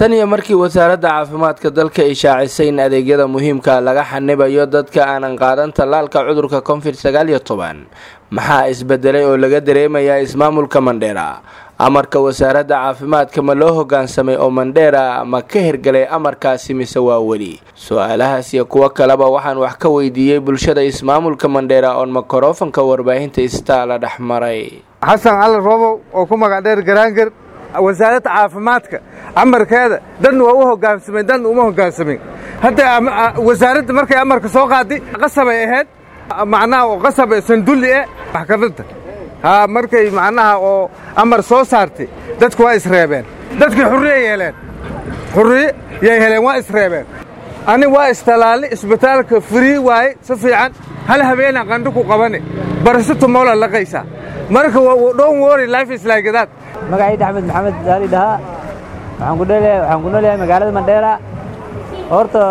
tan iyo markii wasaaradda caafimaadka dalka ay shaacisay in adeegyada muhiimka laga xanibayo dadka aanan qaadan tallaalka cudurka COVID-19 maxaa isbedelay oo laga dareemayaa ismaamulka Mandera? amarka wasaaradda caafimaadka ma loo hoggaansamay oo Mandera ma ka hirgalay amarkaasi mise waa weli? su'aalahaas iyo kuwa kaleba waxaan wax ka weydiiyay bulshada ismaamulka Mandera oo makrofonka warbaahinta istaala dhaxmaray. Xasan Cali Robo oo ku magac dheer Garaangar wasaaradda caafimaadka amarkeeda dan waa u hoggaansamay dan uma hoggaansamay. hadda wasaaradda markay amarka soo qaaday qasab ay ahayd macnaha oo qasab sandulli maxkamadda markay macnaha oo amar soo saartay dadku waa isreebeen dadkii xurriye yeeleen waa isreebeen ani waa istalaali isbitaalka free waay si fiican hal habeena qandho ku qabane barasatu moola la qaysa marka don't worry life is like that. magacayda Axmed Maxamed Daali dhaha waxaan ku noolahay magaalada Mandera. horta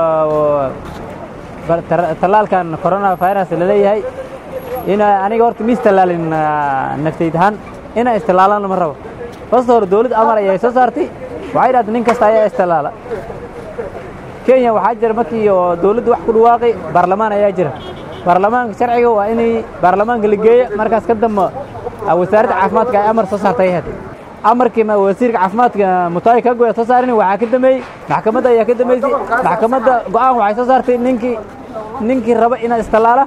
talaalkan coronavirus la leeyahay aniga horta ma istalaalin naftaydahan ina istalaalan ma rabo. first hore dawladda amar ayay soo saartay waxay dhahday nin kasta ayaa istalaala. Kenya waxaa jira markii dawladdu wax ku dhawaaqay baarlamaan ayaa jira. baarlamaanka sharciga waa inay baarlamaanka la geeyo markaas ka dambe wasaaradda caafimaadka ay amar soo saartay amarkii wasiirka caafimaadka Mutahi Kagwe soo saarin waxa ka dambeeyay maxkamadda ayaa ka dambeysay maxkamadda go'aan waxay soo saartay ninkii raba inay istalaala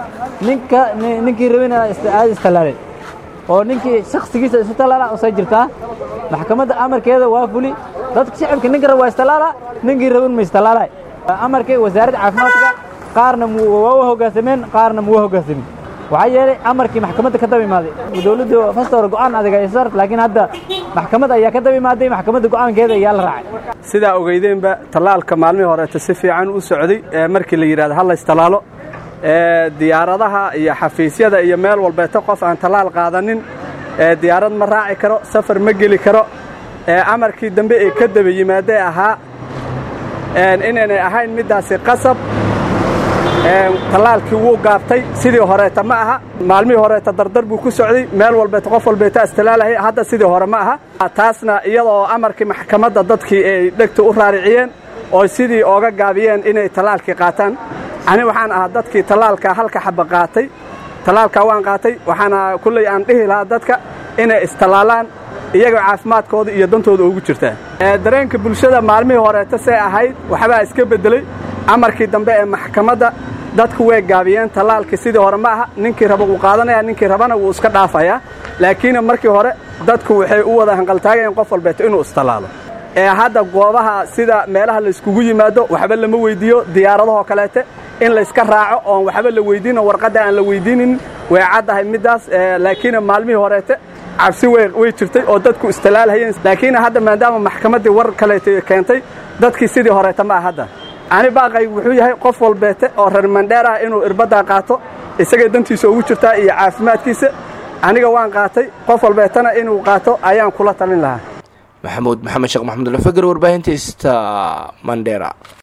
ninkii raba inay istalaala oo ninkii shakhsigiisa istalaala oo soo jirta maxkamadda amarkeeda waa fuli dadka shacabka ninkii raba istalaala ninkii raba ma istalaala. amarkii wasaaradda caafimaadka qaarna waa hoggaansameen qaarna ma hoggaansamin waxaa yeelay amarkii maxkamadda ka daba imaaday dawladdu first hore go'aan adag ay saartay laakiin hadda maxkamadda ayaa ka daba imaaday maxkamadda go'aankeeda ayaa la raacay. sidaa ogeydeenba talaalka maalmihii hore si fiican u socday markii la yiraahdo hal istalaalo diyaaradaha iyo xafiisyada iyo meel walba qof aan talaal qaadanin diyaarad ma raaci karo safar ma geli karo amarkii dambe ee ka daba yimaadey ahaa inay ahayn midaasi qasab talaalkii wuu gaabtay sidii horeeta ma aha maalmihii horeeta dardar buu ku socday meel walba qof walba istalaalahay hadda sidii hore ma aha taasna iyadoo amarkii maxkamadda dadkii ay dhagta u raariciyeen oo sidii ooga gaabiyeen inay talaalkii qaataan ani waxaan ahaa dadkii talaalka halka xaba qaatay talaalka waan qaatay waxaana kullay aan dhihi lahaa dadka inay istalaalaan iyaga caafimaadkooda iyo dantooda ugu jirtaa dareenka bulshada maalmihii horeeta see ahayd waxbaa iska bedelay amarkii dambe ee maxkamadda dadku way gaabiyeen talaalkii sidii hore ma aha ninkii raba uu qaadanaya ninkii rabana wuu iska dhaafayaa laakiin markii hore dadku waxay u wada hanqaltaagayeen qof walba inuu istalaalo hadda goobaha sida meelaha la iskugu yimaado waxba lama weydiiyo diyaaradaha kaleete in la iska raaco oo waxba la weydiino warqada aan la weydiinin way cadahay midaas laakiin maalmihii horeete cabsi way jirtay oo dadku istalaalhayeen laakiin hadda maadaama maxkamadda war kaleete keentay dadkii sidii horeeta ma hadda ani baaqay wuxuu yahay qof walbeete oo reer Mandera inuu irbada qaato isaga dantiisa ugu jirta iyo caafimaadkiisa aniga waan qaatay qof walbeetana inuu qaato ayaan kula talin lahaa. Maxamed Sheekh Maxamed Al-Fagar warbaahinta Mandera.